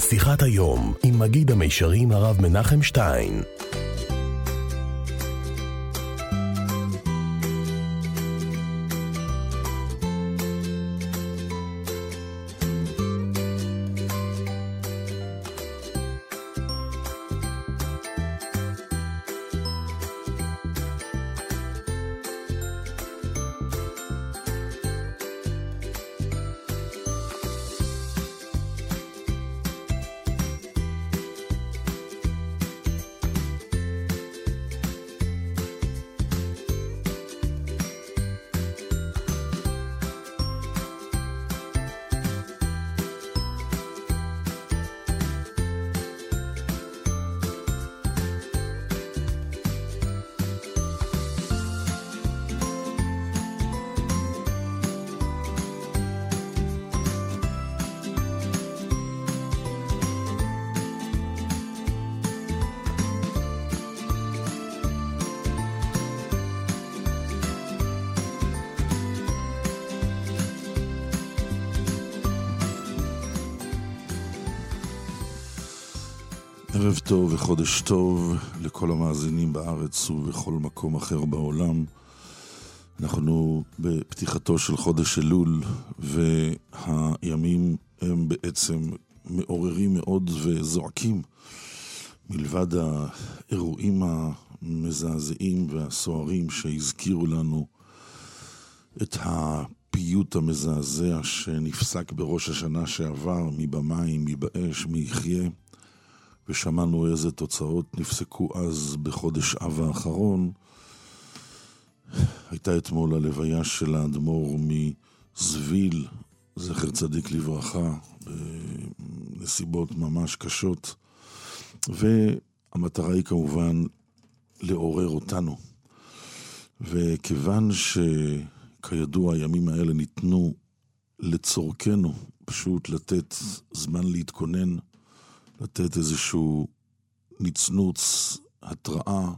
שיחת היום עם מגיד המישרים הרב מנחם שטיין. ערב טוב וחודש טוב לכל המאזינים בארץ ובכל מקום אחר בעולם. אנחנו בפתיחתו של חודש אלול, והימים הם בעצם מעוררים מאוד וזועקים. מלבד האירועים המזעזעים והסוערים שהזכירו לנו את הפיוט המזעזע שנפסק בראש השנה שעבר, מבמים, מבאש, מיחיה, ושמענו איזה תוצאות נפסקו אז בחודש אב האחרון. הייתה אתמול הלוויה של האדמו"ר מזוויל, זכר צדיק לברכה, בנסיבות ממש קשות, והמטרה היא כמובן לעורר אותנו. וכיוון שכידוע הימים האלה ניתנו לצורכנו, פשוט לתת זמן להתכונן, לתת איזשהו נצנוץ, התראה,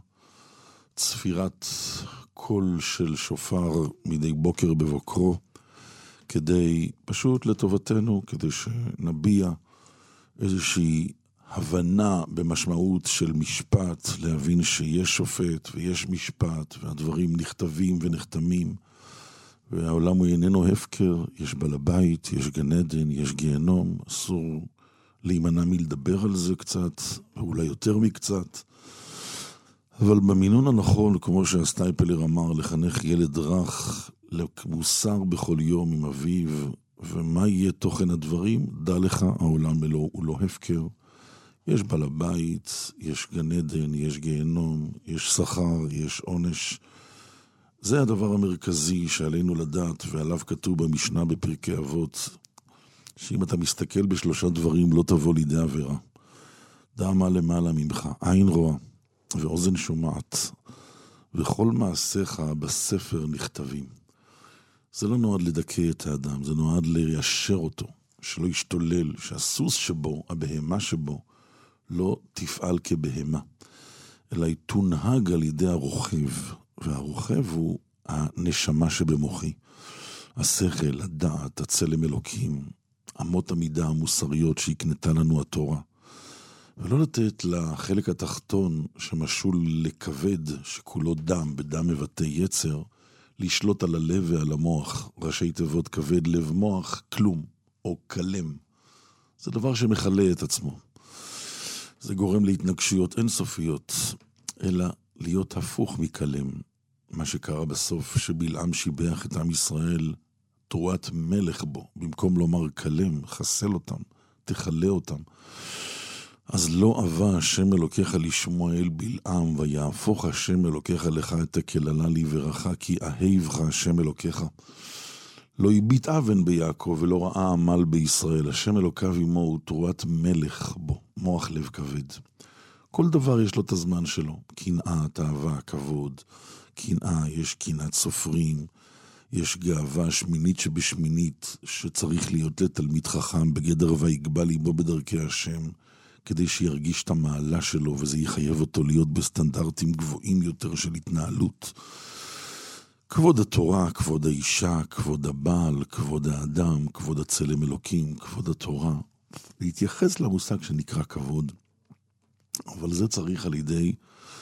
צפירת קול של שופר מדי בוקר בבוקרו, כדי פשוט לטובתנו, כדי שנביע איזושהי הבנה במשמעות של משפט, להבין שיש שופט ויש משפט, והדברים נכתבים ונחתמים, והעולם הוא איננו הפקר, יש בעל הבית, יש גן עדן, יש גיהנום, אסור להימנע מלדבר על זה קצת, ואולי יותר מקצת, אבל במינון הנכון, כמו שהסטייפלר אמר, לחנך ילד רך למוסר בכל יום עם אביו, ומה יהיה תוכן הדברים? דע לך, העולם הוא לא הפקר. יש בעל הבית, יש גן עדן, יש גיהנום, יש שכר, יש עונש. זה הדבר המרכזי שעלינו לדעת, ועליו כתוב במשנה בפרקי אבות, שאם אתה מסתכל בשלושה דברים לא תבוא לידי עבירה. דע מה למעלה ממך, עין רואה ואוזן שומעת, וכל מעשיך בספר נכתבים. זה לא נועד לדכא את האדם, זה נועד ליישר אותו, שלא ישתולל, שהסוס שבו, הבהמה שבו, לא תפעל כבהמה, אלא היא תונהג על ידי הרוכב, והרוכב הוא הנשמה שבמוחי, השכל, הדעת, הצלם אלוקים, אמות המידה המוסריות שהקנתה לנו התורה, ולא לתת לחלק התחתון שמשול לכבד, שכולו דם, בדם מבטא יצר, לשלוט על הלב ועל המוח, ראשי תיבות כבד, לב, מוח, כלום, או כלם. זה דבר שמחלה את עצמו. זה גורם להתנגשויות אינסופיות, אלא להיות הפוך מכלם. מה שקרה בסוף, שבלעם שיבח את עם ישראל, תרועת מלך בו, במקום לומר כלם, חסל אותם, תחלה אותם. אז לא אהבה השם אלוקיך לשמואל בלעם, ויהפוך השם אלוקיך לך את הקללה לברכה, כי אהבך השם אלוקיך. לא הביט אבן ביעקב ולא ראה עמל בישראל, השם אלוקיו עמו הוא תרועת מלך בו, מוח לב כבד. כל דבר יש לו את הזמן שלו, קנאה, תאווה, כבוד, קנאה, יש קנאת סופרים, יש גאווה שמינית שבשמינית שצריך להיות לתלמיד חכם בגדר ויגבה ליבו בדרכי השם, כדי שירגיש את המעלה שלו, וזה יחייב אותו להיות בסטנדרטים גבוהים יותר של התנהלות. כבוד התורה, כבוד האישה, כבוד הבעל, כבוד האדם, כבוד הצלם אלוקים, כבוד התורה, להתייחס למושג שנקרא כבוד. אבל זה צריך על ידי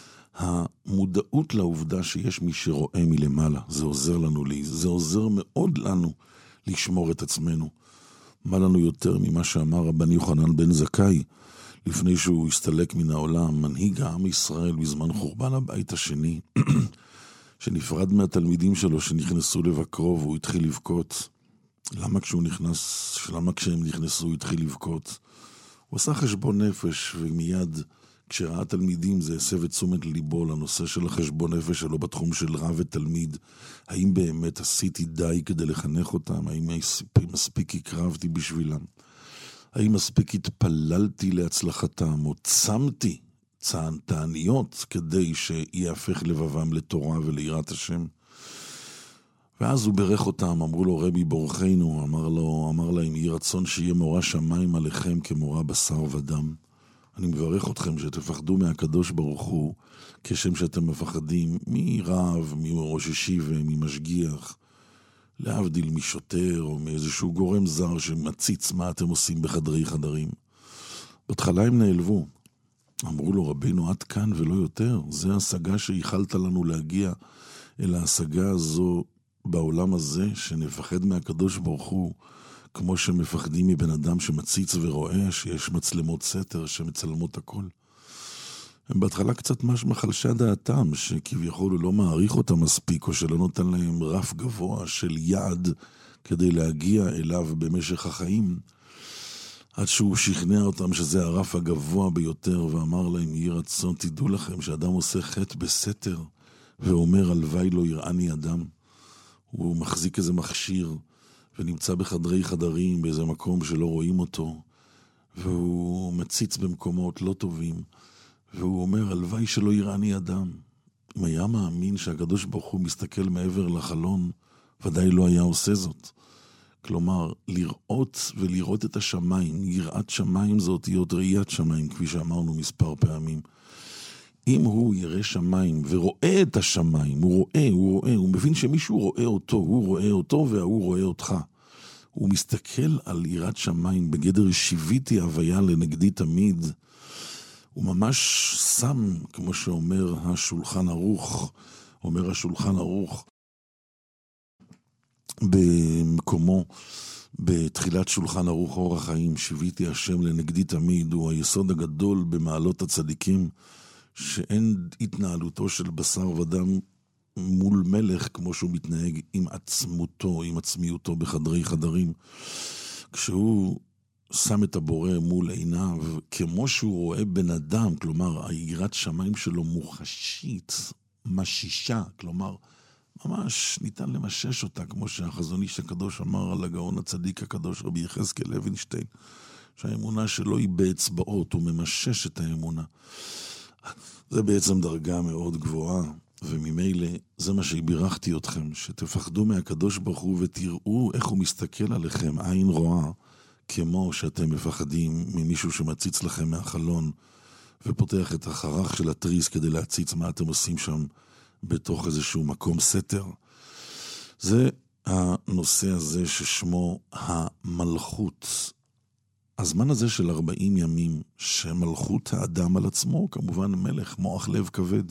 המודעות לעובדה שיש מי שרואה מלמעלה. זה עוזר לנו, זה עוזר מאוד לנו לשמור את עצמנו. מה לנו יותר ממה שאמר רבן יוחנן בן זכאי, לפני שהוא הסתלק מן העולם, מנהיג העם ישראל בזמן חורבן הבית השני, שנפרד מהתלמידים שלו שנכנסו לבקרו והוא התחיל לבכות. למה כשהם נכנסו הוא התחיל לבכות? הוא עשה חשבון נפש, ומיד כשראה תלמידים זה הסב את תשומת ליבו לנושא של החשבון נפש שלו בתחום של רב ותלמיד. האם באמת עשיתי די כדי לחנך אותם? האם מספיק הקרבתי בשבילם? האם מספיק התפללתי להצלחתם או צמתי תעניות כדי שיהפך לבבם לתורה וליראת השם? ואז הוא ברך אותם, אמרו לו רבי בורכנו, אמר להם, יהי רצון שיהיה מורא שמיים עליכם כמורא בשר ודם. אני מברך אתכם שתפחדו מהקדוש ברוך הוא, כשם שאתם מפחדים מרב, מראש ישיבה, ממשגיח, להבדיל משוטר או מאיזשהו גורם זר שמציץ מה אתם עושים בחדרי חדרים. בהתחלה הם נעלבו. אמרו לו, רבינו, עד כאן ולא יותר. זה ההשגה שיכלת לנו להגיע אל ההשגה הזו בעולם הזה, שנפחד מהקדוש ברוך הוא, כמו שמפחדים מבן אדם שמציץ ורואה שיש מצלמות סתר שמצלמות הכל. הם בהתחלה קצת מחלשה דעתם, שכביכול הוא לא מעריך אותם מספיק, או שלא נותן להם רף גבוה של יעד כדי להגיע אליו במשך החיים, עד שהוא שכנע אותם שזה הרף הגבוה ביותר, ואמר להם, יהי רצון, תדעו לכם שאדם עושה חטא בסתר, ואומר, הלוואי לא יראני אדם. הוא מחזיק איזה מכשיר, ונמצא בחדרי חדרים, באיזה מקום שלא רואים אותו, והוא מציץ במקומות לא טובים, והוא אומר, הלוואי שלא יראני אדם. אם היה מאמין שהקדוש ברוך הוא מסתכל מעבר לחלון, ודאי לא היה עושה זאת. כלומר, לראות את השמיים, יראת שמיים זאת להיות ראיית שמיים, כפי שאמרנו מספר פעמים. אם הוא יראה שמיים ורואה את השמיים, הוא מבין שמישהו רואה אותו, הוא רואה אותו והוא רואה אותך. הוא מסתכל על יראת שמיים בגדר שיוויתי הוויה לנגדי תמיד. הוא ממש שם, כמו שאומר השולחן ערוך, במקומו, בתחילת שולחן ערוך אור החיים, שיוויתי השם לנגדי תמיד, הוא היסוד הגדול במעלות הצדיקים, שאין התנהלותו של בשר ודם מול מלך כמו שהוא מתנהג עם עצמותו, עם עצמיותו בחדרי חדרים. כשהוא שם את הבורא מול עיניו, כמו שהוא רואה בן אדם, כלומר, היראת שמיים שלו מוחשית, משישה, כלומר, ממש ניתן למשש אותה, כמו שהחזון איש הקדוש אמר על הגאון הצדיק הקדוש רבי יחזקאל לוינשטיין, שהאמונה שלו היא באצבעות, הוא ממשש את האמונה. זה בעצם דרגה מאוד גבוהה, וממילא זה מה שבירכתי אתכם, שתפחדו מהקדוש ברוך הוא ותראו איך הוא מסתכל עליכם, עין רואה, כמו שאתם מפחדים ממישהו שמציץ לכם מהחלון, ופותח את החרך של התריס כדי להציץ מה אתם עושים שם בתוך איזשהו מקום סתר. זה הנושא הזה ששמו המלכות. הזמן הזה של 40 ימים, שמלכות האדם על עצמו, כמובן מלך, מוח לב כבד.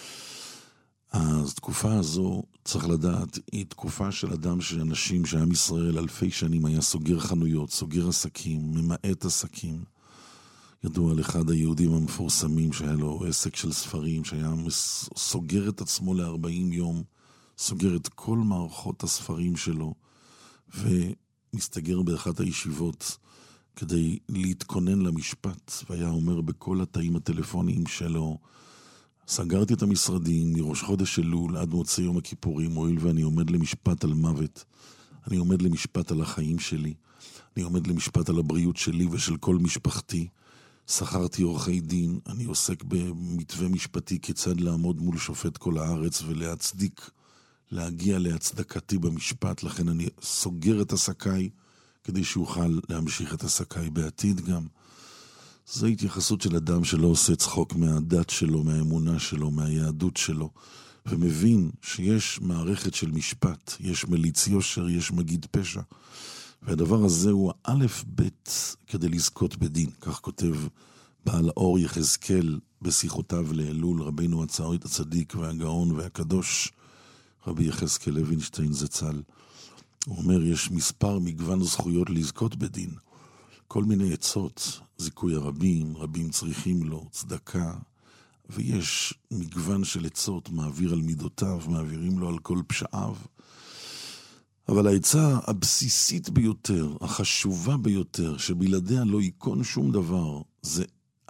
אז תקופה הזו, צריך לדעת, היא תקופה של אדם שאנשים, שעם ישראל אלפי שנים היה סוגר חנויות, סוגר עסקים, ממעט עסקים. ידוע על אחד היהודים המפורסמים שהיה לו עסק של ספרים, שהיה סוגר את עצמו ל40 יום, סוגר את כל מערכות הספרים שלו, ומסתגר באחת הישיבות, כדי להתכונן למשפט, והיה אומר בכל התאים הטלפוניים שלו, סגרתי את המשרדים מראש חודש אלול עד מוצאי יום הכיפורים, הואיל ואני עומד למשפט על מוות, אני עומד למשפט על החיים שלי, אני עומד למשפט על הבריאות שלי ושל כל משפחתי, שכרתי עורכי דין, אני עוסק במתווה משפטי כיצד לעמוד מול שופט כל הארץ ולהצדיק, להגיע להצדקתי במשפט, לכן אני סוגר את עסקיי, כדי שיוכל להמשיך את עסקיי בעתיד גם. זו התייחסות של אדם שלא עושה צחוק מהדת שלו, מהאמונה שלו, מהיהדות שלו, ומבין שיש מערכת של משפט, יש מליץ יושר, יש מגיד פשע, והדבר הזה הוא א' ב' כדי לזכות בדין. כך כותב בעל האור יחזקאל בשיחותיו לאלול, רבינו הצדיק והגאון והקדוש, רבי יחזקאל לוינשטיין זצ"ל. הוא אומר, יש מגוון זכויות לזכות בדין. כל מיני עצות, זיכוי הרבים, רבים צריכים לו, צדקה, ויש מגוון של עצות, מעביר על מידותיו, מעבירים לו על כל פשעיו. אבל העצה הבסיסית ביותר, החשובה ביותר, שבלעדיה לא ייכון שום דבר, זה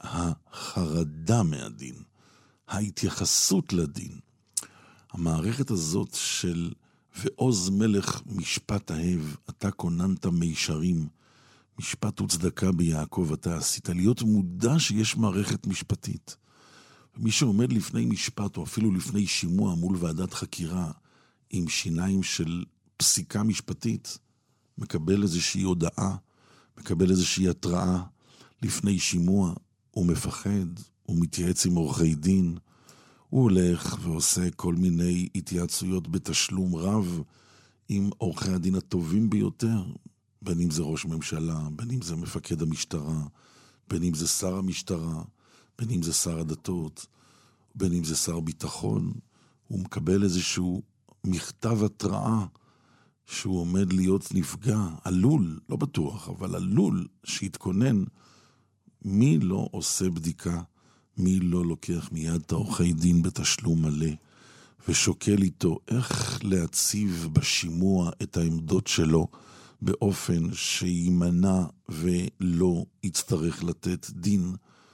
החרדה מהדין, ההתייחסות לדין. המערכת הזאת של ועוז מלך משפט אהב, אתה כוננת מישרים, משפט וצדקה ביעקב אתה עשית, להיות מודע שיש מערכת משפטית. מי שעומד לפני משפט או אפילו לפני שימוע מול ועדת חקירה עם שיניים של פסיקה משפטית, מקבל איזושהי הודעה, מקבל איזושהי התראה לפני שימוע, הוא מפחד, הוא מתייעץ עם עורכי דין, הוא הולך ועושה כל מיני התייעצויות בתשלום רב עם עורכי הדין הטובים ביותר, בין אם זה ראש ממשלה, בין אם זה מפקד המשטרה, בין אם זה שר המשטרה, בין אם זה שר הדתות, בין אם זה שר ביטחון. הוא מקבל איזשהו מכתב התראה שהוא עומד להיות נפגע, עלול, לא בטוח, אבל עלול שיתכונן. מי לא עושה בדיקה, מי לא לוקח מיד את עורכי דין בתשלום מלא, ושוקל איתו איך להציב בשימוע את העמדות שלו, באופן שימנע ולא יצטרך לתת דין.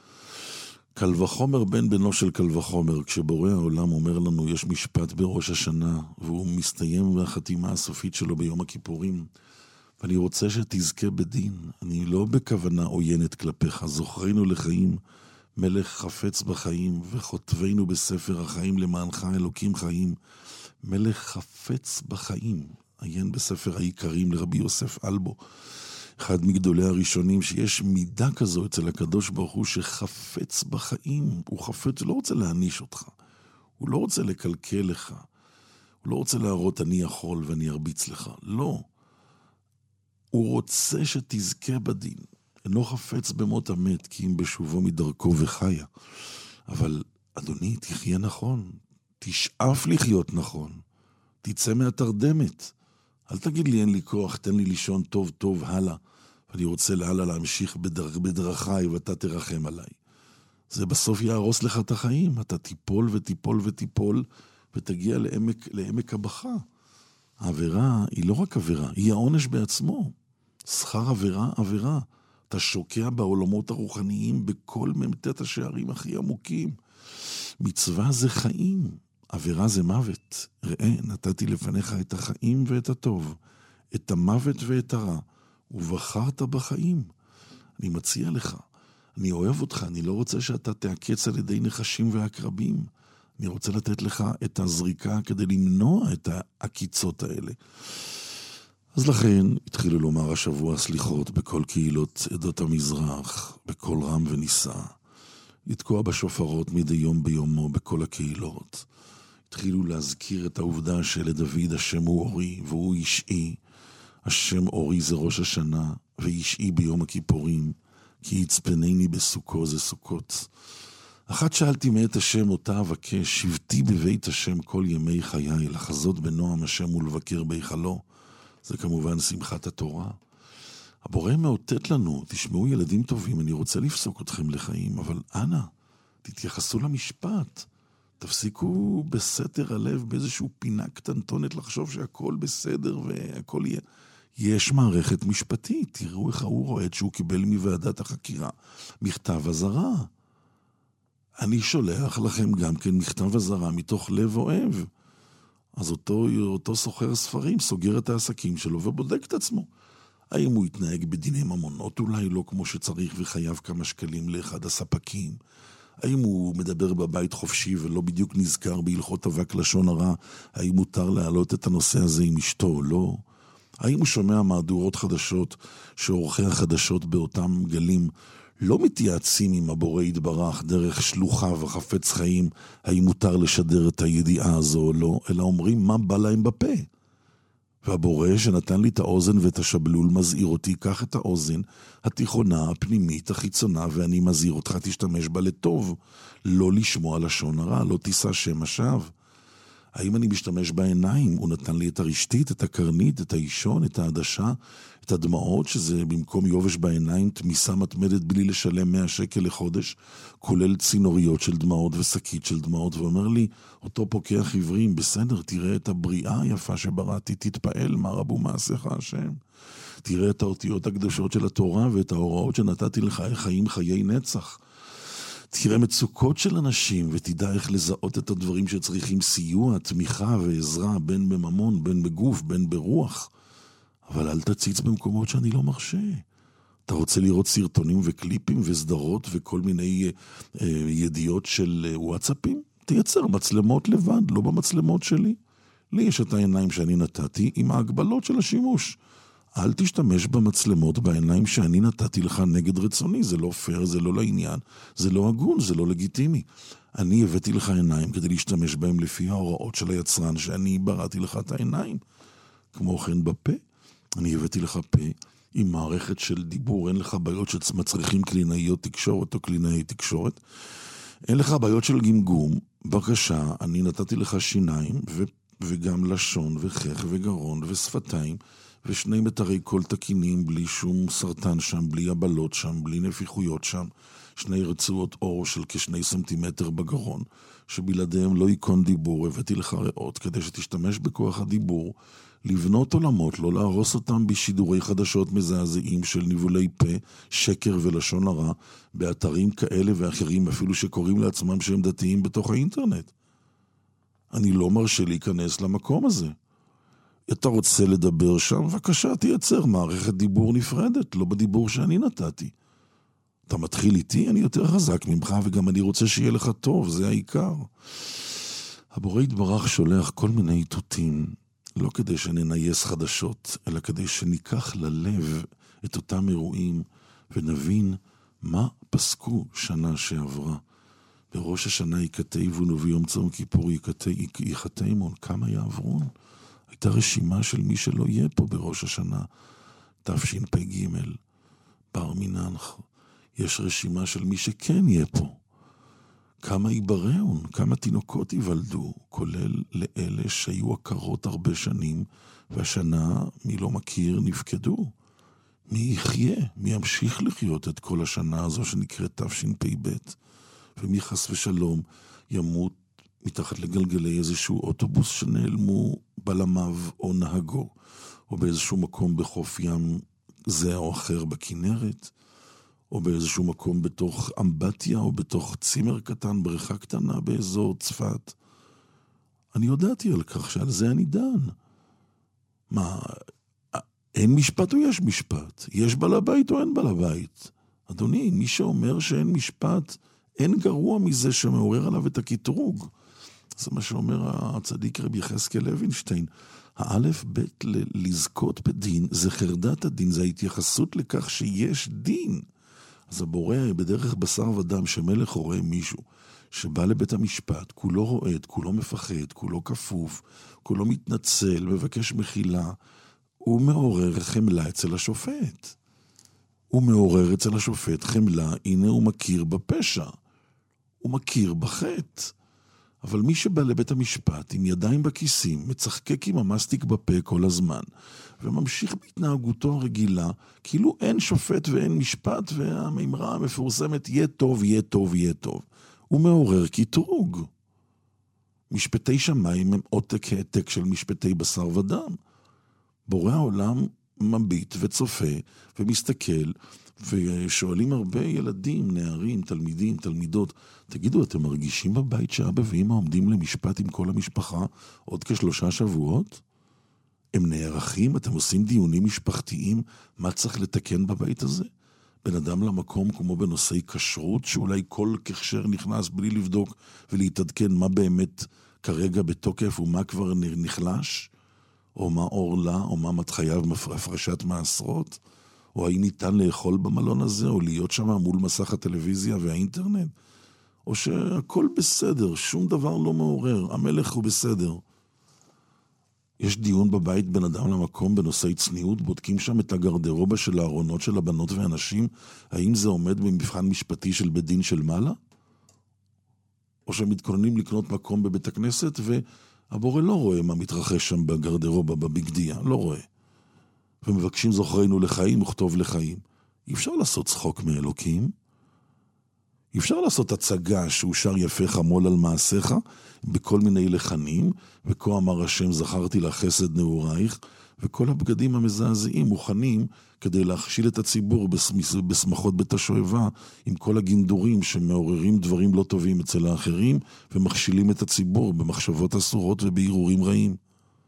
קל וחומר בן בנו של קל וחומר, כשבורא העולם אומר לנו יש משפט בראש השנה, והוא מסתיים והחתימה הסופית שלו ביום הכיפורים, ואני רוצה שתזכה בדין, אני לא בכוונה עוינת כלפיך, זוכרנו לחיים, מלך חפץ בחיים, וחוטבנו בספר החיים למענך אלוקים חיים, מלך חפץ בחיים, עיין בספר העיקרים לרבי יוסף אלבו, אחד מגדולי הראשונים, שיש מידה כזו אצל הקדוש ברוך הוא שחפץ בחיים, הוא חפץ, לא רוצה להעניש אותך, הוא לא רוצה לקלקל לך, הוא לא רוצה להראות אני יכול ואני ארביץ לך, לא. הוא רוצה שתזכה בדין, אינו חפץ במות המת, כי אם בשובו מדרכו וחיה. אבל אדוני, תחיה נכון, תשאף לחיות נכון, תצא מהתרדמת. אל תגיד לי אין לי כוח, תן לי לישון טוב טוב הלאה, ואני רוצה להלאה להמשיך בדרכי ואתה תרחם עליי. זה בסוף יהרוס לך את החיים, אתה תיפול ותיפול ותיפול, ותגיע לעמק הבכה. העבירה היא לא רק עבירה, היא העונש בעצמו. שכר עבירה, עבירה. אתה שוקע בעולמות הרוחניים בכל ממתת השערים הכי עמוקים. מצווה זה חיים, עבירה זה מוות. ראה, נתתי לפניך את החיים ואת הטוב, את המוות ואת הרע, ובחרת בחיים. אני מציע לך, אני אוהב אותך, אני לא רוצה שאתה תעקץ על ידי נחשים ועקרבים. אני רוצה לתת לך את הזריקה כדי למנוע את העקיצות האלה. אז לכן התחילו לומר השבוע סליחות בכל קהילות עדות המזרח, בכל רם וניסה, לתקוע בשופרות מדי יום ביומו בכל הקהילות. התחילו להזכיר את העובדה שלדוד השם הוא אורי והוא אישי. השם אורי זה ראש השנה ואישי ביום הכיפורים, כי יצפנני בסוכו זה סוכות. אחת שאלתי מאת השם אותה אבקש, שבתי בבית השם כל ימי חיי, לחזות בנועם השם ולבקר בהיכלו. זה כמובן שמחת התורה. הבורא מאותת לנו, תשמעו ילדים טובים, אני רוצה לפסוק אתכם לחיים, אבל אנא, תתייחסו למשפט. תפסיקו בסתר הלב באיזשהו פינה קטנטונת לחשוב שהכל בסדר והכל יהיה. יש מערכת משפטית, תראו איך הוא רואה שהוא קיבל מוועדת החקירה מכתב הזרה. אני שולח לכם גם כן מכתב הזרה מתוך לב אוהב. אז אותו סוחר ספרים סוגר את העסקים שלו ובודק את עצמו. האם הוא יתנהג בדיני ממונות אולי לא כמו שצריך וחייב כמה שקלים לאחד הספקים? האם הוא מדבר בבית חופשי ולא בדיוק נזכר בהלכות אבק לשון הרע? האם מותר להעלות את הנושא הזה עם אשתו או לא? האם הוא שומע מהדורות חדשות שעורכי החדשות באותם גלים לא מתייעצים עם הבורא יתברך דרך שלוחיו וחפץ חיים, האם מותר לשדר את הידיעה הזו או לא, אלא אומרים מה בא להם בפה. והבורא שנתן לי את האוזן ואת השבלול מזהיר אותי, קח את האוזן התיכונה, הפנימית, החיצונה, ואני מזהיר אותך, תשתמש בה לטוב. לא לשמוע לשון הרע, לא תישא שם השווא. האם אני משתמש בעיניים? הוא נתן לי את הרשתית, את הקרנית, את האישון, את העדשה, את הדמעות, שזה במקום יובש בעיניים, תמיסה מתמדת בלי לשלם 100 שקל לחודש, כולל צינוריות של דמעות ושקית של דמעות, ואומר לי, אותו פוקח עברים, בסדר, תראה את הבריאה היפה שבראתי, תתפעל מה רבו מעשיך השם. תראה את האותיות הקדושות של התורה ואת ההוראות שנתתי לך, חיים חיי נצח. תראה מצוקות של אנשים ותדע איך לזהות את הדברים שצריכים סיוע, תמיכה ועזרה, בין בממון, בין בגוף, בין ברוח. אבל אל תציץ במקומות שאני לא מרשה. אתה רוצה לראות סרטונים וקליפים וסדרות וכל מיני ידיעות של וואטסאפים? תייצר מצלמות לבד, לא במצלמות שלי. לי יש את העיניים שאני נתתי עם ההגבלות של השימוש. אל תשתמש במצלמות בעיניים שאני נתתי לך נגד רצוני, זה לא פייר, זה לא לעניין, זה לא הגון, זה לא לגיטימי. אני הבאתי לך עיניים כדי להשתמש בהם לפי ההוראות של היצרן שאני בראתי לך את העיניים. כמו כן בפה, אני הבאתי לך פה עם מערכת של דיבור, אין לך בעיות שמצריכים קלינאיות תקשורת או קלינאי תקשורת, אין לך בעיות של גמגום, בבקשה, אני נתתי לך שיניים וגם לשון וחך וגרון ושפתיים, ושני מטרי קול תקינים, בלי שום סרטן שם, בלי הבלות שם, בלי נפיחויות שם, שני רצועות אור של כ2 סנטימטר בגרון, שבלעדיהם לא יקון דיבור, הבאתי לך ריאות, כדי שתשתמש בכוח הדיבור, לבנות עולמות, לא להרוס אותם בשידורי חדשות מזעזעים של ניבולי פה, שקר ולשון הרע, באתרים כאלה ואחרים, אפילו שקוראים לעצמם שהם דתיים בתוך האינטרנט. אני לא מרשה להיכנס למקום הזה. אתה רוצה לדבר שם, בבקשה, תייצר מערכת דיבור נפרדת, לא בדיבור שאני נתתי. אתה מתחיל איתי, אני יותר חזק ממך, וגם אני רוצה שיהיה לך טוב, זה העיקר. הבורא יתברך שולח כל מיני איתותים, לא כדי שננייס חדשות, אלא כדי שניקח ללב את אותם אירועים, ונבין מה פסקו שנה שעברה. בראש השנה יקטייבון, וביום צום כיפור יקטיימון, כמה יעברון? הייתה רשימה של מי שלא יהיה פה בראש השנה, תשפ"ג, בר מיננח. יש רשימה של מי שכן יהיה פה. כמה ייבראון, כמה תינוקות ייוולדו, כולל לאלה שהיו עקרות הרבה שנים, והשנה, מי לא מכיר, נפקדו. מי יחיה, מי ימשיך לחיות את כל השנה הזו שנקראת תשפ"ב, ומי חס ושלום ימות מתחת לגלגלי איזשהו אוטובוס שנעלמו בלמיו או נהגו, או באיזשהו מקום בחוף ים זה או אחר בכנרת, או באיזשהו מקום בתוך אמבטיה, או בתוך צימר קטן, בריכה קטנה באזור צפת. אני יודעתי על כך שעל זה אני דן. מה, אין משפט או יש משפט? יש בעל הבית או אין בעל הבית? אדוני, מי שאומר שאין משפט, אין גרוע מזה שמעורר עליו את הקטרוג. זה מה שאומר הצדיק רבי יחזקאל לוינשטיין. האלף בית לזכות בדין, זה חרדת הדין, זה ההתייחסות לכך שיש דין. אז הבורא בדרך בשר ודם שמלך רואה מישהו שבא לבית המשפט, כולו רועד, כולו מפחד, כולו כפוף, כולו מתנצל, מבקש מחילה, הוא מעורר חמלה אצל השופט. הוא מעורר אצל השופט חמלה, הנה הוא מכיר בפשע, הוא מכיר בחטא. אבל מי שבא לבית המשפט עם ידיים בכיסים, מצחקק עם המסטיק בפה כל הזמן, וממשיך בהתנהגותו הרגילה, כאילו אין שופט ואין משפט, והמימרה המפורסמת, יהיה טוב, יהיה טוב, יהיה טוב. הוא מעורר קטרוג. משפטי שמיים הם עותק העתק של משפטי בשר ודם. בורא העולם מביט וצופה ומסתכל, ושואלים הרבה ילדים, נערים, תלמידים, תלמידות, תגידו, אתם מרגישים בבית שאבא ואמא עומדים למשפט עם כל המשפחה עוד כ3 שבועות? הם נערכים, אתם עושים דיונים משפחתיים, מה צריך לתקן בבית הזה? בן אדם למקום כמו בנושאי כשרות, שאולי כל כשר נכנס בלי לבדוק ולהתעדכן מה באמת כרגע בתוקף ומה כבר נחלש, או מה אורלה, או מה מתחייב הפרשת מעשרות, או האם ניתן לאכול במלון הזה, או להיות שם מול מסך הטלוויזיה והאינטרנט, או שהכל בסדר, שום דבר לא מעורר, המלך הוא בסדר. יש דיון בבית בין אדם למקום בנושאי צניעות, בודקים שם את הגרדרובה של הארונות של הבנות ואנשים, האם זה עומד במבחן משפטי של בית דין של מעלה? או שהם מתכוננים לקנות מקום בבית הכנסת, והבורא לא רואה מה מתרחש שם בגרדרובה, בבגדיה, לא רואה. ומבקשים זוכרנו לחיים וכתוב לחיים. אי אפשר לעשות צחוק מאלוקים, אי אפשר לעשות הצגה שהוא שר יפה חמול על מעשיך, בכל מיני לחנים, וכה אמר השם זכרתי לך חסד נעורייך, וכל הבגדים המזעזעים מוכנים כדי להכשיל את הציבור בשמחות בית השואבה, עם כל הגינדורים שמעוררים דברים לא טובים אצל האחרים, ומכשילים את הציבור במחשבות אסורות ובעירורים רעים.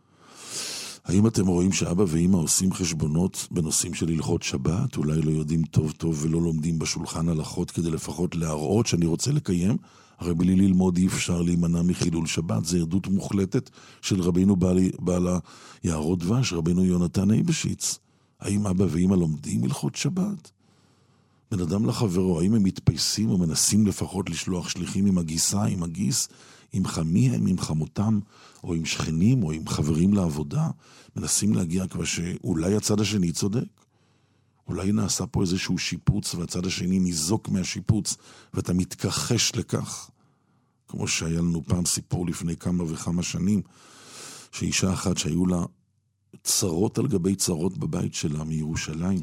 האם אתם רואים שאבא ואמא עושים חשבונות בנושאים של הלכות שבת? אולי לא יודעים טוב טוב ולא לומדים בשולחן הלכות כדי לפחות להראות שאני רוצה לקיים? הרי בלי ללמוד אי אפשר להימנע מחילול שבת. זה עדות מוחלטת של רבינו בעל היערות דבש, רבינו יונתן אייבשיץ. האם אבא ואמא לומדים הלכות שבת? בן אדם לחברו, האם הם מתפייסים או מנסים לפחות לשלוח שליחים עם הגיסה, עם הגיס, עם חמיהם, עם חמותם, או עם שכנים, או עם חברים לעבודה, מנסים להגיע כבר שאולי הצד השני צודק. אולי נעשה פה איזשהו שיפוץ, והצד השני ניזוק מהשיפוץ, ואתה מתכחש לכך. כמו שהיה לנו פעם סיפור לפני כמה וכמה שנים, שאישה אחת שהיו לה צרות על גבי צרות בבית שלה מירושלים,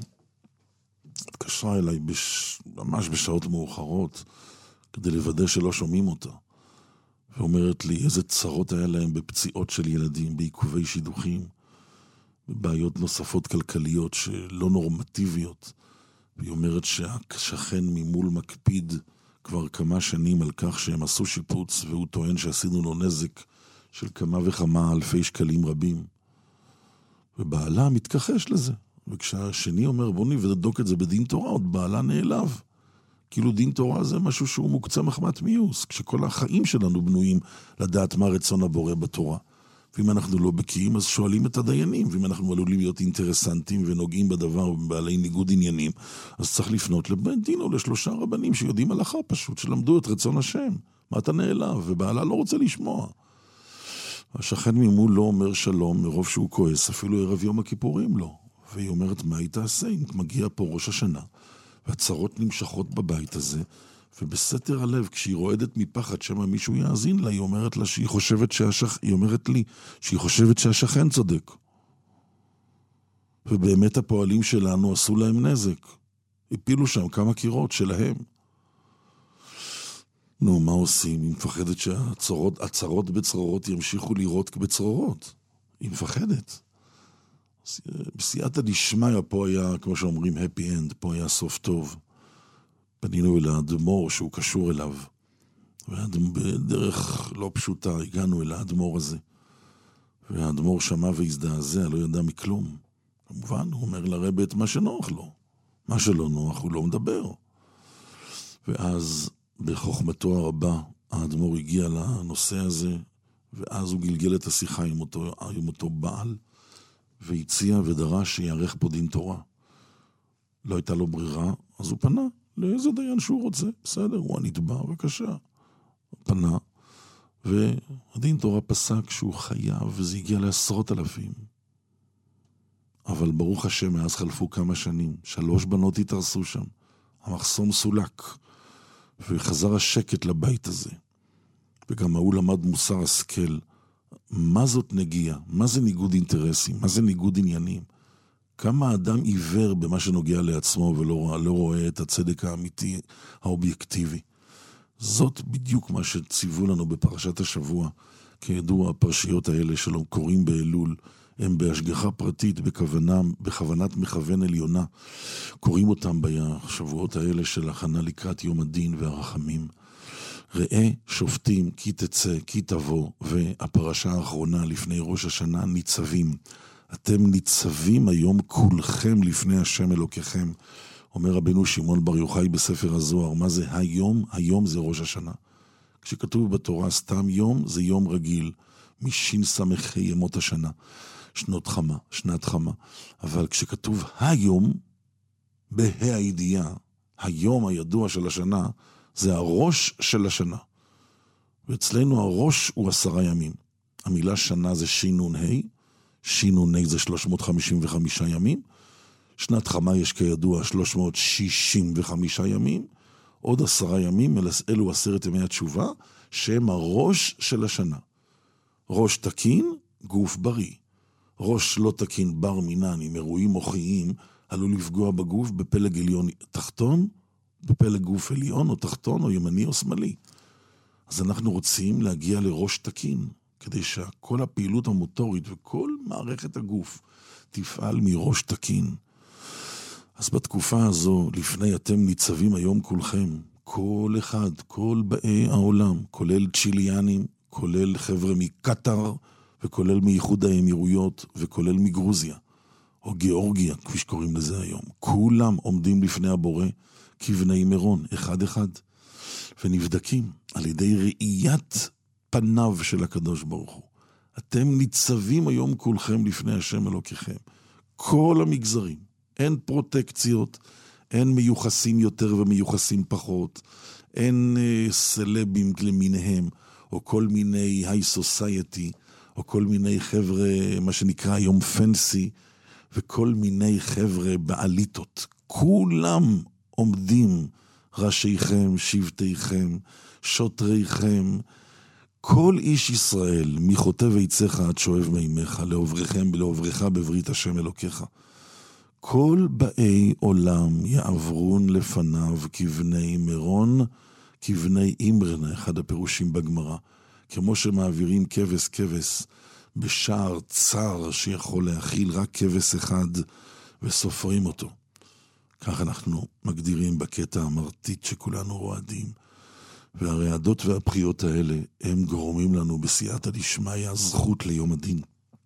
התקשרה אליי ממש בשעות מאוחרות, כדי לוודא שלא שומעים אותה. ואומרת לי איזה צרות היה להם בפציעות של ילדים, בעיכובי שידוכים, בבעיות נוספות כלכליות שלא נורמטיביות. והיא אומרת שהשכן ממול מקפיד כבר כמה שנים על כך שהם עשו שיפוץ, והוא טוען שעשינו לו נזק של כמה וכמה אלפי שקלים רבים. ובעלה מתכחש לזה. וכשהשני אומר בוא נבדוק את זה בדין תורה, עוד בעלה נעלב. כאילו דין תורה זה משהו שהוא מוקצה מחמת מיוס, כשכל החיים שלנו בנויים לדעת מה רצון הבורא בתורה. ואם אנחנו לא בקיאים, אז שואלים את הדיינים, ואם אנחנו עלולים להיות אינטרסנטים ונוגעים בדבר ובעלי ניגוד עניינים, אז צריך לפנות לבית דין או לשלושה רבנים שיודעים הלכה פשוט, שלמדו את רצון השם. מה אתה נעלב? ובעלה לא רוצה לשמוע. השכן ממול לא אומר שלום מרוב שהוא כועס, אפילו ערב יום הכיפורים לא. והיא אומרת, מה היא תעשה? אם מגיע פה ראש השנה, והצרות נמשכות בבית הזה, ובסתר הלב, כשהיא רועדת מפחד שמה מישהו יאזין לה, היא אומרת לה שהיא חושבת שהשכן צודק. ובאמת הפועלים שלנו עשו להם נזק. הפילו שם כמה קירות שלהם. נו, מה עושים? היא מפחדת שהצרות בצרורות ימשיכו לראות בצרורות. היא מפחדת. בסייעתא דשמיא פה היה, כמו שאומרים, happy end, פה היה סוף טוב. פנינו אל האדמו"ר שהוא קשור אליו, ובדרך לא פשוטה הגענו אל האדמו"ר הזה. והאדמו"ר שמע והזדעזע, לא ידע מכלום. כמובן, הוא אומר לרבי את מה שנוח לו. מה שלא נוח הוא לא מדבר. ואז בחוכמתו הרבה, האדמו"ר הגיע לנושא הזה, ואז הוא גלגל את השיחה עם אותו בעל, והציע ודרש שיערך פה דין תורה. לא הייתה לו ברירה, אז הוא פנה לאיזה דיין שהוא רוצה. בסדר, הוא הנתבע, בבקשה. פנה, והדין תורה פסק שהוא חייב, וזה הגיע ל10,000. אבל ברוך השם, מאז חלפו כמה שנים, 3 בנות התארסו שם. המחסום סולק, וחזר השקט לבית הזה. וגם הוא למד מוסר השכל. מה זאת נגיעה? מה זה ניגוד אינטרסים? מה זה ניגוד עניינים? כמה אדם עיוור במה שנוגע לעצמו ולא רואה את הצדק האמיתי, האובייקטיבי. זאת בדיוק מה שציוו לנו בפרשת השבוע. כידוע, הפרשיות האלה שלא קוראים באלול, הם בהשגחה פרטית, בכוונת מכוון עליונה. קוראים אותם בשבועות האלה של הכנה לקראת יום הדין והרחמים. ראה שופטים כי תצא, כי תבוא, והפרשה האחרונה לפני ראש השנה ניצבים. אתם ניצבים היום כולכם לפני השם אלוקיכם. אומר רבנו שמעון בר יוחאי בספר הזוהר, מה זה היום? היום זה ראש השנה. כשכתוב בתורה סתם יום, זה יום רגיל, משין סמכי ימות השנה, שנת חמה. אבל כשכתוב היום, בה"א הידיעה, היום הידוע של השנה, זה הראש של השנה. ואצלנו הראש הוא 10 ימים. המילה שנה זה שינון ה', שינוני זה 355 ימים, שנת חמה יש כידוע 365 ימים, עוד 10 ימים, אלו 10 ימי התשובה, שהם הראש של השנה. ראש תקין, גוף בריא. ראש לא תקין, בר מינן, עם אירועים מוחיים, עלול לפגוע בגוף בפלג עליון תחתון, בפלג גוף עליון או תחתון או ימני או שמאלי. אז אנחנו רוצים להגיע לראש תקין, כדי שכל הפעילות המוטורית וכל מערכת הגוף תפעל מראש תקין. אז בתקופה הזו, לפני אתם ניצבים היום כולכם, כל אחד, כל באי העולם, כולל צ'יליאנים, כולל חבר'ה מקטר, וכולל מאיחוד האמירויות, וכולל מגרוזיה, או גיאורגיה, כפי שקוראים לזה היום. כולם עומדים לפני הבורא, כבני מירון, אחד אחד, ונבדקים על ידי ראיית פניו של הקדוש ברוך הוא. אתם ניצבים היום כולכם לפני השם אלוקיכם. כל המגזרים, אין פרוטקציות, אין מיוחסים יותר ומיוחסים פחות, אין סלבים למיניהם, או כל מיני היי סוסייטי, או כל מיני חבר'ה, מה שנקרא היום פנסי, וכל מיני חבר'ה בעליתות. כולם עומדים, ראשיכם, שבטיכם, שוטריכם, כל איש ישראל, מחוטב עיציך עד שואב מימיך, לעובריכם ולעוברך בברית השם אלוקיך. כל באי עולם יעברון לפניו כבני מירון, כבני אימרנה, אחד הפירושים בגמרא. כמו שמעבירים כבש כבש בשער צר שיכול להכיל רק כבש אחד וסופרים אותו. כך אנחנו מגדירים בקטע המרטיט שכולנו רועדים. והרעדות והבחיות האלה הם גורמים לנו בסייעתא דשמיא זכות ליום הדין.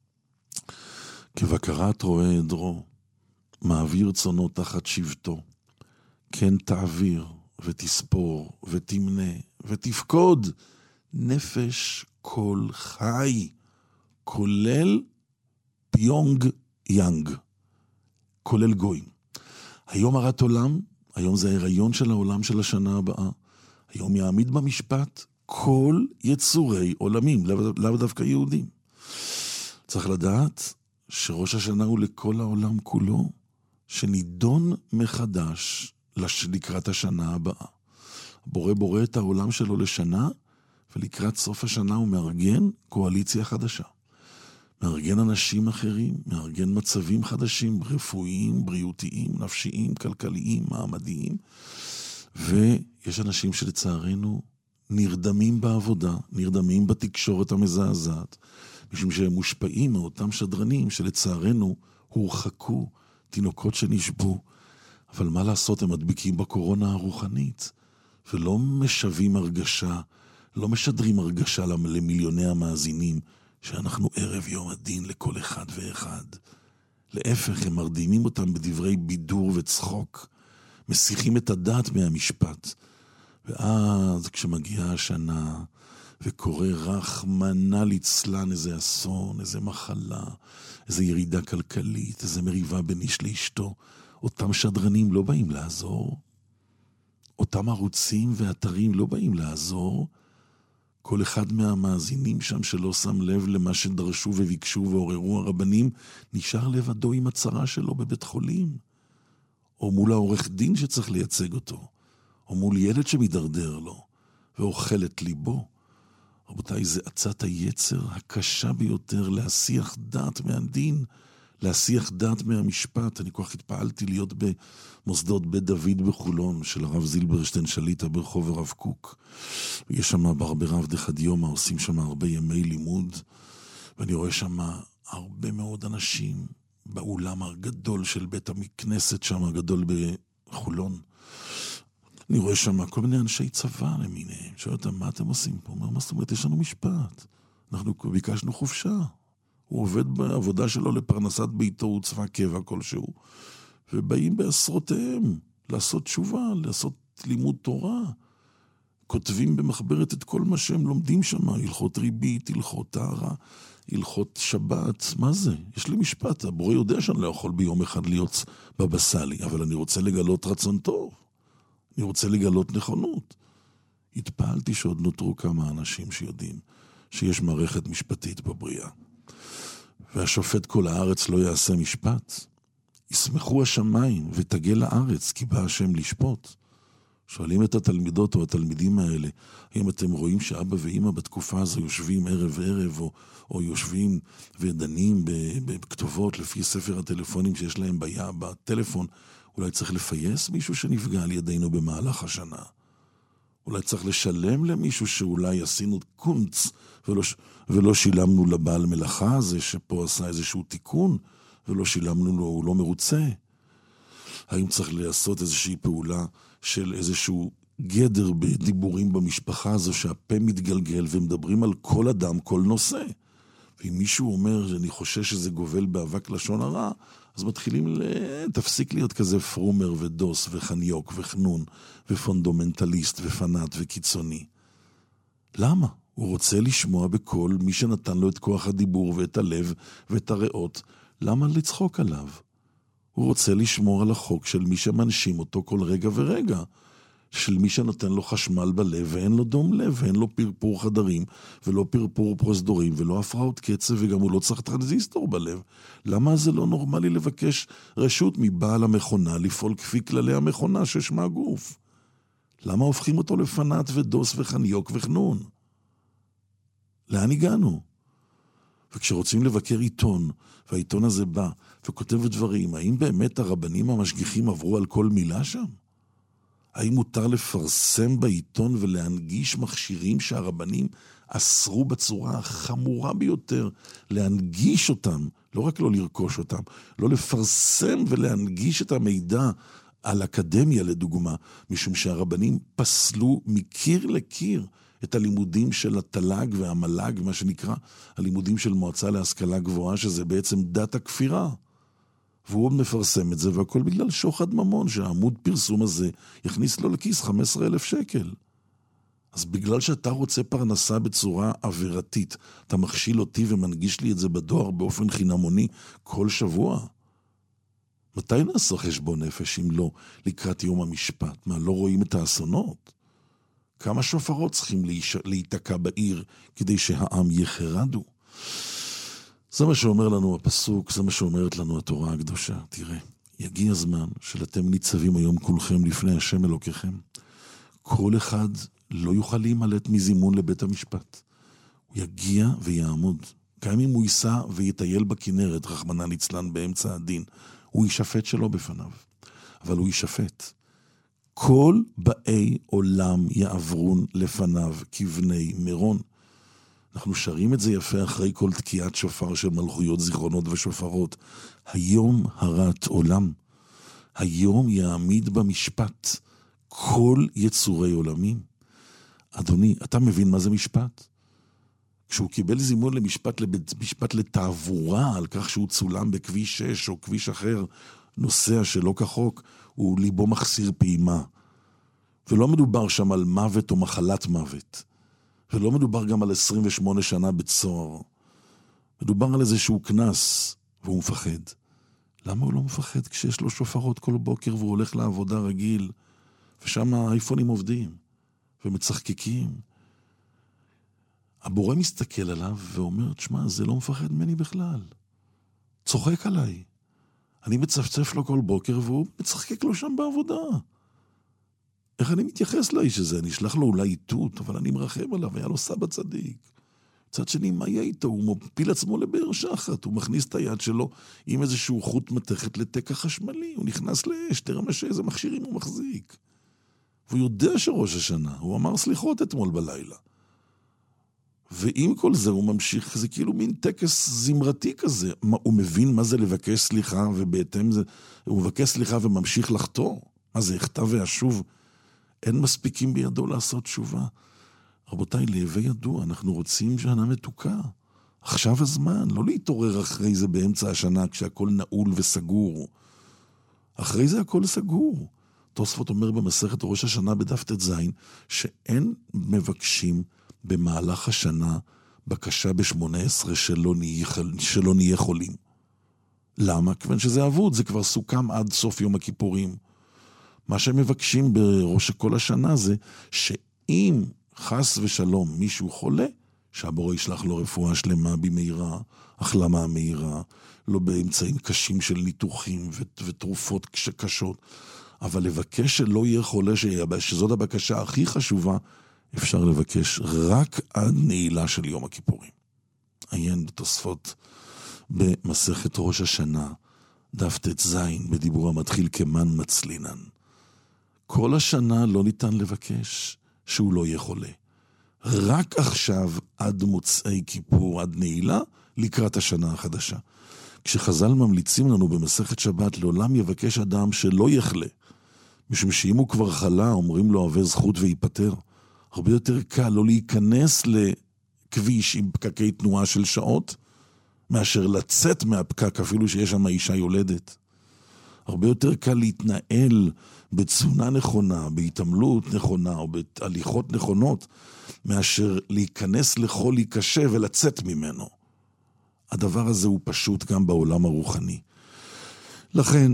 כבקרת רועה עדרו, מעביר צונו תחת שבטו, כן תעביר ותספור ותמנה ותפקוד נפש כל חי, כולל פיונג יאנג, כולל גויים. היום הרת עולם, היום זה ההיריון של העולם של השנה הבאה, היום יעמיד במשפט כל יצורי עולמים, לאו דווקא יהודים. צריך לדעת שראש השנה הוא לכל העולם כולו, שנידון מחדש לקראת השנה הבאה. בורא את העולם שלו לשנה, ולקראת סוף השנה הוא מארגן קואליציה חדשה. מארגן אנשים אחרים, מארגן מצבים חדשים, רפואיים, בריאותיים, נפשיים, כלכליים, מעמדיים. ויש אנשים שלצערנו נרדמים בעבודה, נרדמים בתקשורת המזעזעת, משום שהם מושפעים מאותם שדרנים שלצערנו הורחקו, תינוקות שנשבו. אבל מה לעשות, הם מדביקים בקורונה הרוחנית, ולא משווים הרגשה, לא משדרים הרגשה למיליוני המאזינים, שאנחנו ערב יום הדין לכל אחד ואחד. להפך, הם מרדימים אותם בדברי בידור וצחוק, מסיחים את הדעת מהמשפט. ואז כשמגיעה השנה, וקורא רחמנא ליצלן איזה אסון, איזה מחלה, איזה ירידה כלכלית, איזה מריבה בין איש לאשתו, אותם שדרנים לא באים לעזור, אותם ערוצים ואתרים לא באים לעזור, כל אחד מהמאזינים שם שלא שם לב למה שדרשו וביקשו ועוררו הרבנים, נשאר לבדו עם הצרה שלו בבית חולים, או מול העורך דין שצריך לייצג אותו, או מול ילד שמדרדר לו, ואוכל את ליבו. רבותיי, זה עצת היצר הקשה ביותר להסיח דעת מהדין, להסיח דעת מהמשפט. אני כל כך התפעלתי להיות במוסדות בית דוד בחולון, של הרב זילברשטיין שליטה ברחוב הרב קוק. ויש שם ברב דחד יומא, עושים שם הרבה ימי לימוד, ואני רואה שם הרבה מאוד אנשים באולם הגדול של בית הכנסת שם, הגדול בחולון. אני רואה שם כל מיני אנשי צבא למיניהם, שואל אותם, מה אתם עושים פה? אומר, מה זאת אומרת, יש לנו משפט. אנחנו ביקשנו חופשה. הוא עובד בעבודה שלו לפרנסת ביתו, הוא צבא קבע כלשהו. ובאים בעשרותיהם לעשות תשובה, לעשות לימוד תורה. כותבים במחברת את כל מה שהם לומדים שם, הלכות ריבית, הלכות טהרה, הלכות שבת. מה זה? יש לי משפט, הבורא יודע שאני לא יכול ביום אחד להיות בבא סאלי, אבל אני רוצה לגלות רצון טוב. אני רוצה לגלות נכונות. התפעלתי שעוד נותרו כמה אנשים שיודעים שיש מערכת משפטית בבריאה. והשופט כל הארץ לא יעשה משפט. ישמחו השמיים ותגל הארץ, כי בא השם לשפוט. שואלים את התלמידות או התלמידים האלה, האם אתם רואים שאבא ואמא בתקופה הזו יושבים ערב ערב, או יושבים ודנים בכתובות לפי ספר הטלפונים שיש להם בטלפון, אולי צריך לפייס מישהו שנפגע על ידינו במהלך השנה. אולי צריך לשלם למישהו שאולי עשינו קונץ, ולא שילמנו לבעל מלאכה הזה, שפה עשה איזשהו תיקון, ולא שילמנו לו, הוא לא מרוצה. האם צריך לעשות איזושהי פעולה של איזשהו גדר בדיבורים במשפחה הזו, שהפה מתגלגל ומדברים על כל אדם, כל נושא. ואם מישהו אומר, אני חושש שזה גובל באבק לשון הרע, אז מתחילים תפסיק להיות כזה פרומר ודוס וחניוק וחנון ופונדומנטליסט ופנאט וקיצוני. למה? הוא רוצה לשמוע בכל מי שנתן לו את כוח הדיבור ואת הלב ואת הריאות. למה לצחוק עליו? הוא רוצה לשמור על החוק של מי שמנשים אותו כל רגע ורגע. של מי שנותן לו חשמל בלב ואין לו דום לב ואין לו פרפור חדרים ולא פרפור פרוזדורים ולא הפרעות קצב וגם הוא לא צריך טרנזיסטור בלב. למה זה לא נורמלי לבקש רשות מבעל המכונה לפעול כפי כללי המכונה ששמה גוף? למה הופכים אותו לפנאט ודוס וחניוק וחנון? לאן הגענו? וכשרוצים לבקר עיתון, והעיתון הזה בא וכותב דברים, האם באמת הרבנים המשגיחים עברו על כל מילה שם? האם מותר לפרסם בעיתון ולהנגיש מכשירים שהרבנים אסרו בצורה החמורה ביותר, להנגיש אותם, לא רק לא לרכוש אותם, לא לפרסם ולהנגיש את המידע על אקדמיה לדוגמה, משום שהרבנים פסלו מקיר לקיר את הלימודים של התל"ג והמל"ג, מה שנקרא הלימודים של מועצה להשכלה גבוהה, שזה בעצם דת הכפירה. והוא עוד מפרסם את זה, והכל בגלל שוחד ממון, שהעמוד פרסום הזה יכניס לו לכיס 15,000 שקל. אז בגלל שאתה רוצה פרנסה בצורה עבירתית, אתה מכשיל אותי ומנגיש לי את זה בדואר באופן חינמוני כל שבוע. מתי נעשה חשבון נפש אם לא לקראת יום המשפט? מה, לא רואים את האסונות? כמה שופרות צריכים להיתקע בעיר כדי שהעם יחרדו? זה מה שאומר לנו הפסוק, זה מה שאומרת לנו התורה הקדושה. תראה, יגיע הזמן שאתם ניצבים היום כולכם לפני השם אלוקיכם. כל אחד לא יוכל להימלט מזימון לבית המשפט. הוא יגיע ויעמוד. גם אם הוא ייסע ויטייל בכנרת, רחמנא ליצלן באמצע הדין, הוא יישפט שלו בפניו. אבל הוא יישפט. כל באי עולם יעברון לפניו כבני מירון. אנחנו שרים את זה יפה אחרי כל תקיעת שופר של מלכויות, זיכרונות ושופרות. היום הרת עולם. היום יעמיד במשפט כל יצורי עולמים. אדוני, אתה מבין מה זה משפט? כשהוא קיבל זימון משפט לתעבורה על כך שהוא צולם בכביש 6 או כביש אחר, נוסע שלא כחוק, הוא ליבו מחסיר פעימה. ולא מדובר שם על מוות או מחלת מוות. ולא מדובר גם על 28 שנה בצוהר. מדובר על איזשהו כנס, והוא מפחד. למה הוא לא מפחד כשיש לו שופרות כל בוקר והוא הולך לעבודה רגיל, ושם האייפונים עובדים, ומצחקקים? הבורא מסתכל עליו ואומר, תשמע, זה לא מפחד ממני בכלל. צוחק עליי. אני מצפצף לו כל בוקר והוא מצחקק לו שם בעבודה. איך אני מתייחס לאיש הזה? אני אשלח לו אולי איתות, אבל אני מרחם עליו, היה לו סבא צדיק. צד שני, מה יהיה איתו? הוא מפיל עצמו לבאר שחת, הוא מכניס את היד שלו עם איזשהו חוט מתכת לתקע חשמלי, הוא נכנס לאש, תראה מה שאיזה מכשירים הוא מחזיק. והוא יודע שראש השנה, הוא אמר סליחות אתמול בלילה. ועם כל זה הוא ממשיך, זה כאילו מין טקס זמרתי כזה. הוא מבין מה זה לבקש סליחה, ובהתאם זה, הוא מבקש סליחה וממשיך לחתור. מה זה, הכתב והשוב? אין מספיקים בידו לעשות תשובה. רבותיי, להווה ידוע, אנחנו רוצים שנה מתוקה. עכשיו הזמן, לא להתעורר אחרי זה באמצע השנה, כשהכל נעול וסגור. אחרי זה הכל סגור. תוספות אומר במסכת ראש השנה בדף ט"ז, שאין מבקשים במהלך השנה בקשה ב-18 שלא נהיה חולים. למה? כיוון שזה עבוד, זה כבר סוכם עד סוף יום הכיפורים. מה שהם מבקשים בראש כל השנה זה שאם חס ושלום מישהו חולה, שהבורא ישלח לו רפואה שלמה במהירה, החלמה מהירה, לא באמצעים קשים של ניתוחים ותרופות קשות, אבל לבקש שלא יהיה חולה, שזאת הבקשה הכי חשובה, אפשר לבקש רק עד נעילה של יום הכיפורים. עיין בתוספות במסכת ראש השנה, דף ט"ז, בדיבור המתחיל כמן מצלינן. כל השנה לא ניתן לבקש שהוא לא יהיה חולה. רק עכשיו, עד מוצאי כיפור, עד נעילה, לקראת השנה החדשה. כשחז"ל ממליצים לנו במסכת שבת, לעולם יבקש אדם שלא יחלה, משום שאם הוא כבר חלה, אומרים לו הווה זכות ויפטר. הרבה יותר קל לא להיכנס לכביש עם פקקי תנועה של שעות, מאשר לצאת מהפקק אפילו שיש שם אישה יולדת. הרבה יותר קל להתנהל בתזונה נכונה, בהתעמלות נכונה או בהליכות נכונות, מאשר להיכנס לחולי קשה ולצאת ממנו. הדבר הזה הוא פשוט גם בעולם הרוחני. לכן,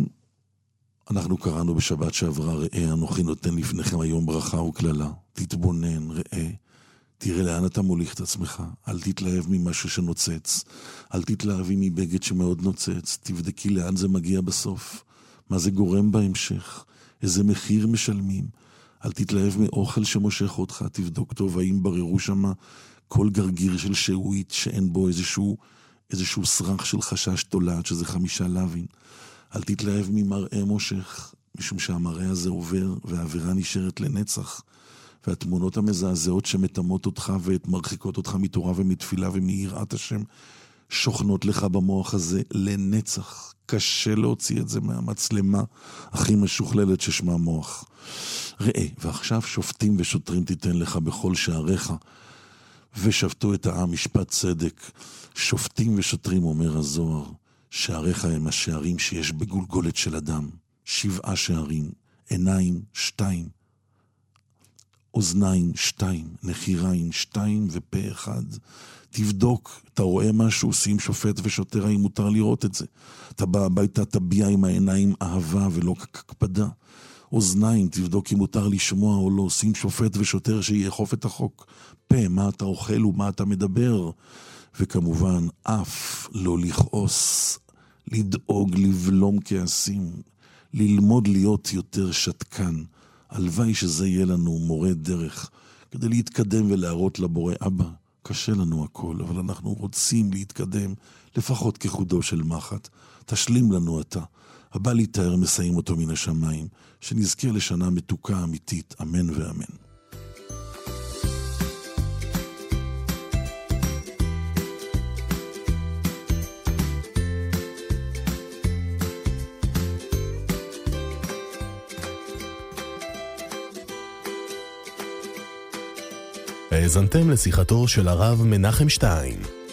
אנחנו קראנו בשבת שעברה, ראה, אנוכי נותן לפניכם היום ברכה וכללה. תתבונן, ראה, תראה לאן אתה מוליך את עצמך. אל תתלהב ממשהו שנוצץ. אל תתלהבי מבגד שמאוד נוצץ. תבדקי לאן זה מגיע בסוף. מה זה גורם בהמשך. איזה מחיר משלמים. אל תתלהב מאוכל שמושך אותך. תבדוק טוב האם בררו שמה כל גרגיר של שעועית שאין בו איזשהו סרח של חשש תולעת, שזה 5 לוין. אל תתלהב ממראה מושך, משום שהמראה הזה עובר והאווירה נשארת לנצח. והתמונות המזעזעות שמתאמות אותך ומרחיקות אותך מתורה ומתפילה ומיראת השם, שוכנות לך במוח הזה לנצח. קשה להוציא את זה מהמצלמה הכי משוכללת ששמה מוח. ראה, ועכשיו שופטים ושוטרים תיתן לך בכל שעריך, ושפטו את העם משפט צדק. שופטים ושוטרים, אומר הזוהר, שעריך הם השערים שיש בגולגולת של אדם. 7 שערים, עיניים 2, אוזניים 2, נחיריים 2 ופה 1. תבדוק, אתה רואה משהו, שים שופט ושוטר, האם מותר לראות את זה. אתה בא הביתה, תביע עם העיניים אהבה ולא הקפדה. אוזניים, תבדוק אם מותר לשמוע או לא, שים שופט ושוטר שיאכוף את החוק. פה, מה אתה אוכל ומה אתה מדבר. וכמובן, אף לא לכעוס, לדאוג, לבלום כעסים, ללמוד להיות יותר שתקן. הלוואי שזה יהיה לנו מורה דרך, כדי להתקדם ולהראות לבורא, אבא, קשה לנו הכל, אבל אנחנו רוצים להתקדם, לפחות כחודו של מחט. תשלים לנו אתה. הבא להתאר מסיים אותו מן השמיים, שנזכה לשנה מתוקה אמיתית, אמן ואמן. האזנתם לשיחתו של הרב מנחם שטיין.